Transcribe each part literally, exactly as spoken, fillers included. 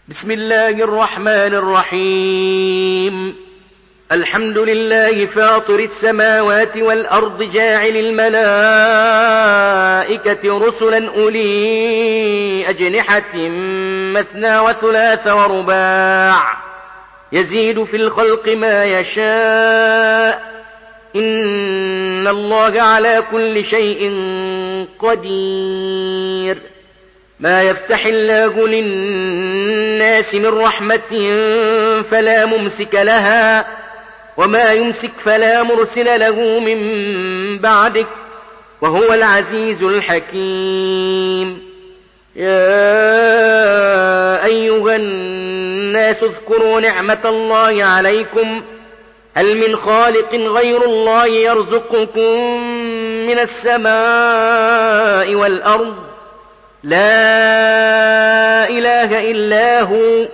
بسم الله الرحمن الرحيم. الحمد لله فاطر السماوات والأرض جاعل الملائكة رسلا أولي أجنحة مثنى وثلاث ورباع يزيد في الخلق ما يشاء إن الله على كل شيء قدير. ما يفتح الله للناس من رحمة فلا ممسك لها وما يمسك فلا مرسل له من بعده وهو العزيز الحكيم. يا أيها الناس اذكروا نعمة الله عليكم هل من خالق غير الله يرزقكم من السماء والأرض لا إله إلا هو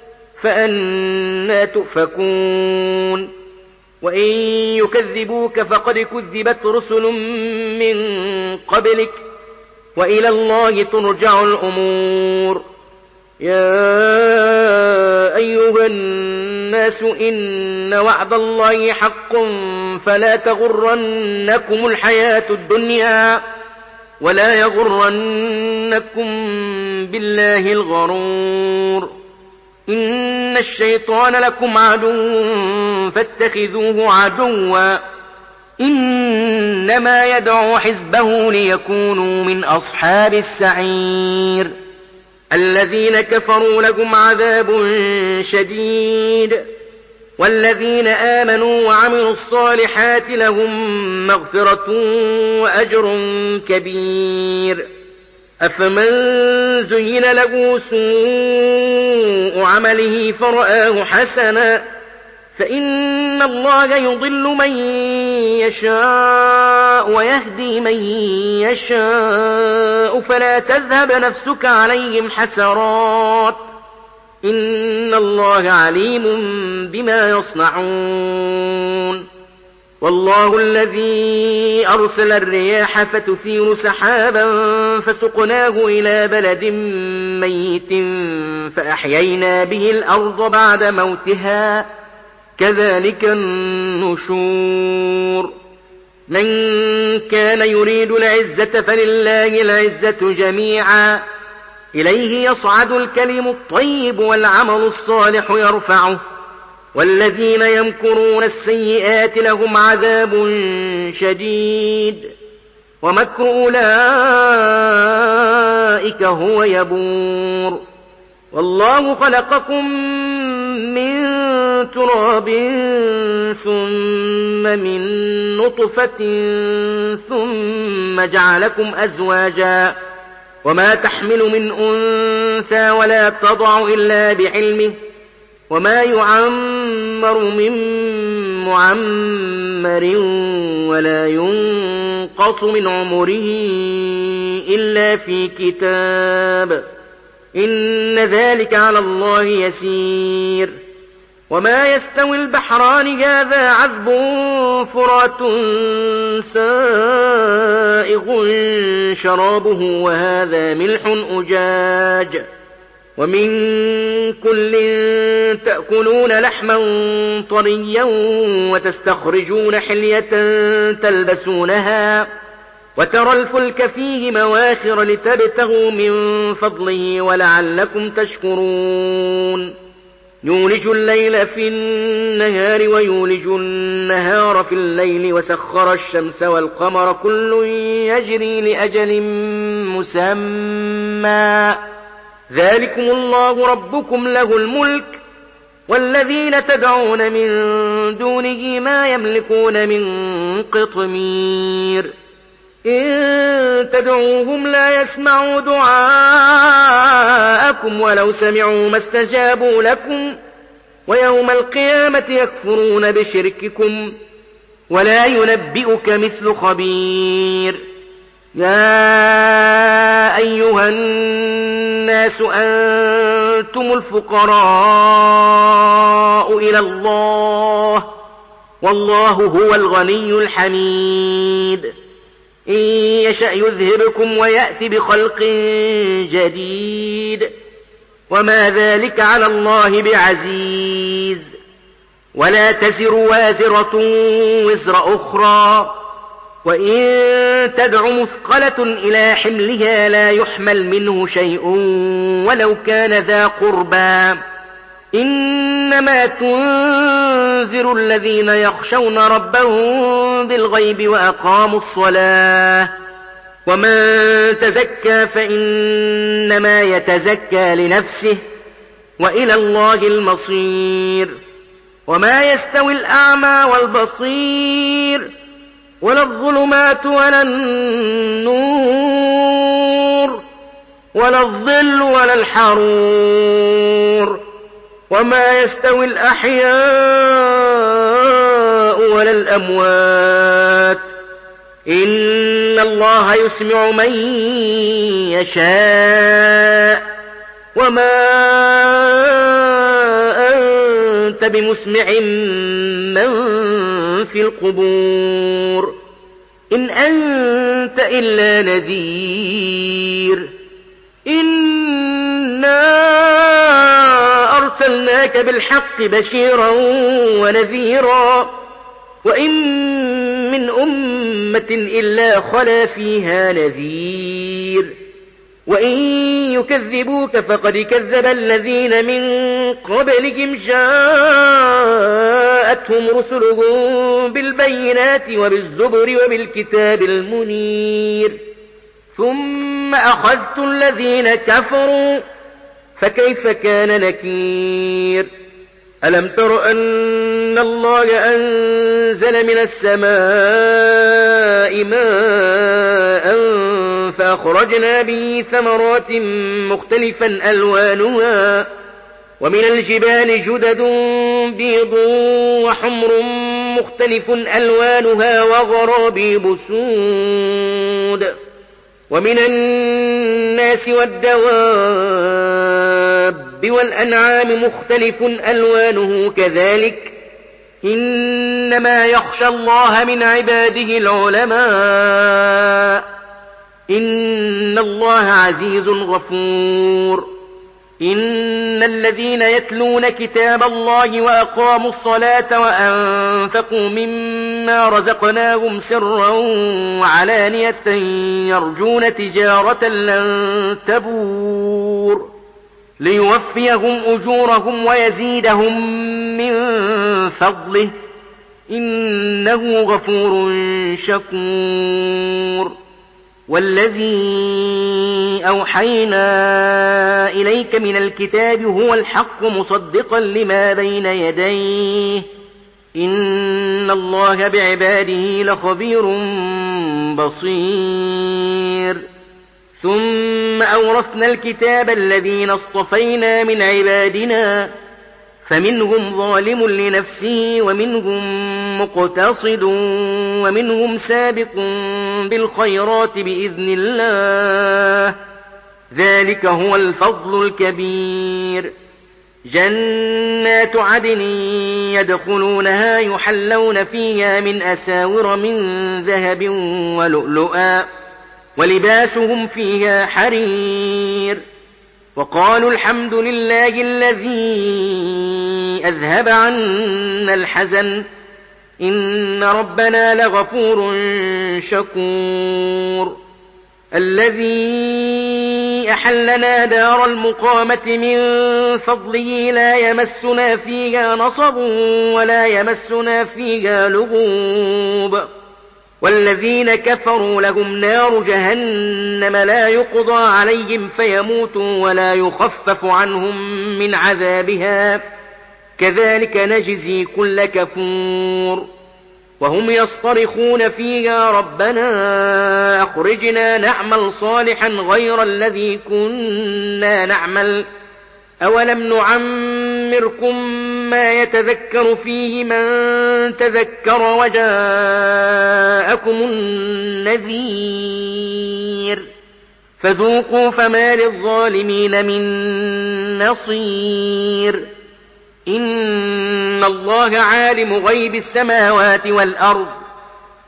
فأنى تؤفكون. وإن يكذبوك فقد كذبت رسل من قبلك وإلى الله ترجع الأمور. يا أيها الناس إن وعد الله حق فلا تغرنكم الحياة الدنيا ولا يغرنكم بالله الغرور. إن الشيطان لكم عدو فاتخذوه عدوا إنما يدعو حزبه ليكونوا من أصحاب السعير. الذين كفروا لهم عذاب شديد والذين آمنوا وعملوا الصالحات لهم مغفرة وأجر كبير. أفمن زين له سوء عمله فرآه حسنا فإن الله يضل من يشاء ويهدي من يشاء فلا تذهب نفسك عليهم حسرات إن الله عليم بما يصنعون. والله الذي أرسل الرياح فتثير سحابا فسقناه إلى بلد ميت فأحيينا به الأرض بعد موتها كذلك النشور. من كان يريد العزة فلله العزة جميعا إليه يصعد الكلم الطيب والعمل الصالح يرفعه والذين يمكرون السيئات لهم عذاب شديد ومكر أولئك هو يبور. والله خلقكم من تراب ثم من نطفة ثم جعلكم أزواجا وما تحمل من أنثى ولا تضع إلا بعلمه وما يعمر من معمر ولا ينقص من عمره إلا في كتاب إن ذلك على الله يسير. وما يستوي البحران هذا عذب فرات سائغ شرابه وهذا ملح أجاج ومن كل تأكلون لحما طريا وتستخرجون حلية تلبسونها وترى الفلك فيه مواخر لتبتغوا من فضله ولعلكم تشكرون. يولج الليل في النهار ويولج النهار في الليل وسخر الشمس والقمر كل يجري لأجل مسمى ذلكم الله ربكم له الملك والذين تدعون من دونه ما يملكون من قطمير. إن تدعوهم لا يسمعوا دعاءكم ولو سمعوا ما استجابوا لكم ويوم القيامة يكفرون بشرككم ولا ينبئك مثل خبير. يا أيها الناس أنتم الفقراء إلى الله والله هو الغني الحميد. إن يشأ يذهبكم ويأتي بخلق جديد وما ذلك على الله بعزيز. ولا تزر وازرة وزر أخرى، وإن تدع مثقلة إلى حملها لا يحمل منه شيء ولو كان ذا قربى. إنما تنذر الذين يخشون ربهم بالغيب وأقاموا الصلاة. ومن تزكى فإنما يتزكى لنفسه، وإلى الله المصير. وما يستوي الأعمى والبصير، ولا الظلمات ولا النور، ولا الظل ولا الحرور. وما يستوي الأحياء ولا الأموات. إن الله يسمع من يشاء، وما أنت بمسمع من في القبور، إن أنت إلا نذير. إنا أرسلناك بالحق بشيرا ونذيرا، وإن من أمة إلا خلا فيها نذير. وإن يكذبوك فقد كذب الذين من قبلهم جاءتهم رسلهم بالبينات وبالزبر وبالكتاب المنير، ثم أخذت الذين كفروا فكيف كان نكير. ألم تر أن الله أنزل من السماء ماء فأخرجنا به ثمرات مختلفا ألوانها، ومن الجبال جدد بيض وحمر مختلف ألوانها وغرابيب سود، ومن الناس والدواب والأنعام مختلف ألوانه كذلك، إنما يخشى الله من عباده العلماء. إن الله عزيز غفور. إن الذين يتلون كتاب الله وأقاموا الصلاة وأنفقوا مما رزقناهم سرا وعلانية يرجون تجارة لن تبور ليوفيهم أجورهم ويزيدهم من فضله، إنه غفور شكور. والذي أوحينا إليك من الكتاب هو الحق مصدقا لما بين يديه، إن الله بعباده لخبير بصير. ثم أورثنا الكتاب الذين اصطفينا من عبادنا، فمنهم ظالم لنفسه ومنهم مقتصد ومنهم سابق بالخيرات بإذن الله، ذلك هو الفضل الكبير. جنات عدن يدخلونها يحلون فيها من أساور من ذهب ولؤلؤا، ولباسهم فيها حرير. وقالوا الحمد لله الذي أذهب عنا الحزن، إن ربنا لغفور شكور. الذي أحلنا دار المقامة من فضله لا يمسنا فيها نصب ولا يمسنا فيها لغوب. والذين كفروا لهم نار جهنم لا يقضى عليهم فيموتوا ولا يخفف عنهم من عذابها، كذلك نجزي كل كفور. وهم يصطرخون فيها ربنا أخرجنا نعمل صالحا غير الذي كنا نعمل، أولم نعمركم ما يتذكر فيه من تذكر وجاءكم النذير، فذوقوا فما للظالمين من نصير. إن الله عالم غيب السماوات والأرض،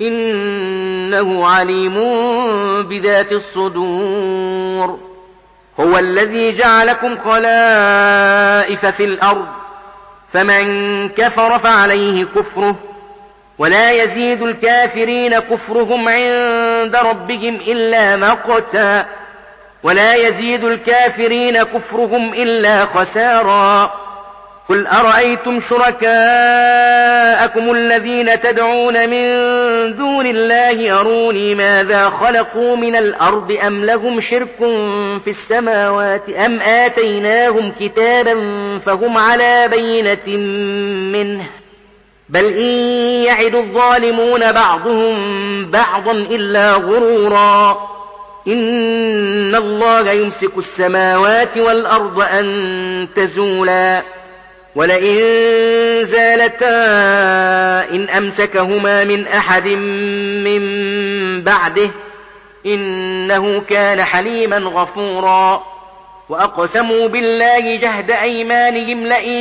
إنه عليم بذات الصدور. هو الذي جعلكم خلائف في الأرض فمن كفر فعليه كفره ولا يزيد الكافرين كفرهم عند ربهم إلا مقتا ولا يزيد الكافرين كفرهم إلا خسارا قل أرأيتم شركاءكم الذين تدعون من دون الله أروني ماذا خلقوا من الأرض أم لهم شرك في السماوات أم آتيناهم كتابا فهم على بينة منه بل إن يعد الظالمون بعضهم بعضا إلا غرورا إن الله يمسك السماوات والأرض أن تزولا ولئن زالتا إن أمسكهما من أحد من بعده إنه كان حليما غفورا وأقسموا بالله جهد أيمانهم لئن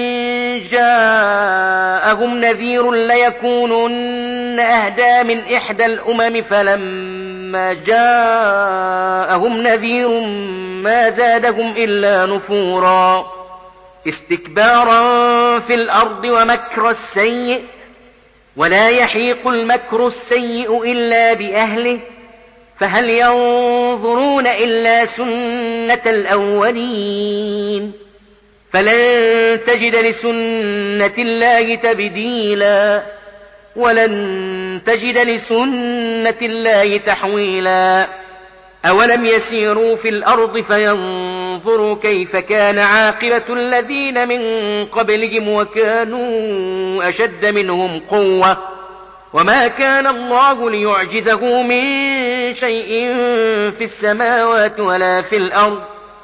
جاءهم نذير ليكونن أهدى من إحدى الأمم فلما جاءهم نذير ما زادهم إلا نفورا استكبارا في الأرض ومكر السيء ولا يحيق المكر السيء إلا بأهله فهل ينظرون إلا سنة الأولين فلن تجد لسنة الله تبديلا ولن تجد لسنة الله تحويلا أولم يسيروا في الأرض فينظروا كيف كان عاقبة الذين من قبلهم وكانوا أشد منهم قوة وما كان الله ليعجزه من شيء في السماوات ولا في الأرض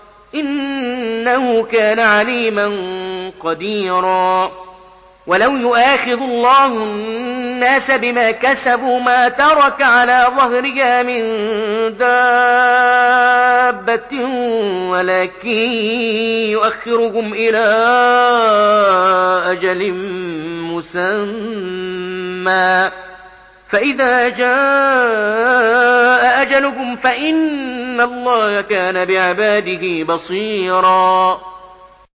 إنه كان عليما قديرا ولو يؤاخذ الله الناس بما كسبوا ما ترك على ظهرها من دابة ولكن يؤخرهم إلى أجل مسمى فإذا جاء أجلهم فإن الله كان بعباده بصيرا